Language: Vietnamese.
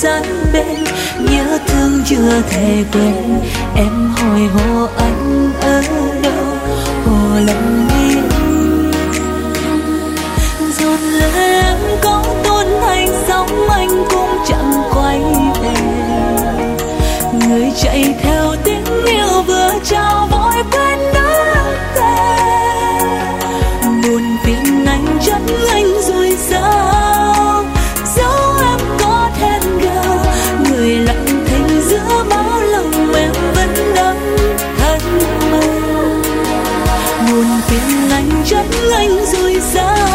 sát bên, nhớ thương chưa thể quên. Em hỏi hồ anh ở đâu, hồ lặng im. Giọt lệ em có tuôn thành sóng, anh cũng chẳng quay về. Người chạy theo tiếng yêu vừa trao vội quên nắng tên. Buồn phiền anh chất anh rồi sao, dẫu em có thẹn gào. Người lặng thinh giữa bao lòng em vẫn đắm thân mơ. Buồn phiền anh chất anh rồi sao,